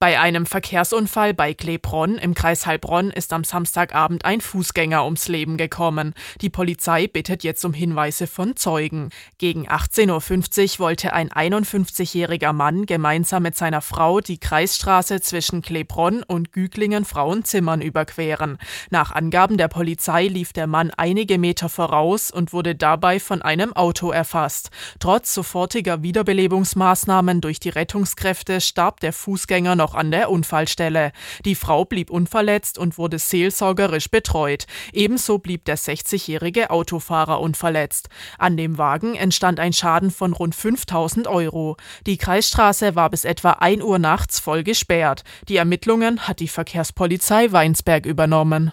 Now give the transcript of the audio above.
Bei einem Verkehrsunfall bei Glebronn im Kreis Heilbronn ist am Samstagabend ein Fußgänger ums Leben gekommen. Die Polizei bittet jetzt um Hinweise von Zeugen. Gegen 18:50 Uhr wollte ein 51-jähriger Mann gemeinsam mit seiner Frau die Kreisstraße zwischen Glebronn und Güglingen-Frauenzimmern überqueren. Nach Angaben der Polizei lief der Mann einige Meter voraus und wurde dabei von einem Auto erfasst. Trotz sofortiger Wiederbelebungsmaßnahmen durch die Rettungskräfte starb der Fußgänger noch an der Unfallstelle. Die Frau blieb unverletzt und wurde seelsorgerisch betreut. Ebenso blieb der 60-jährige Autofahrer unverletzt. An dem Wagen entstand ein Schaden von rund 5.000 €. Die Kreisstraße war bis etwa 1 Uhr nachts voll gesperrt. Die Ermittlungen hat die Verkehrspolizei Weinsberg übernommen.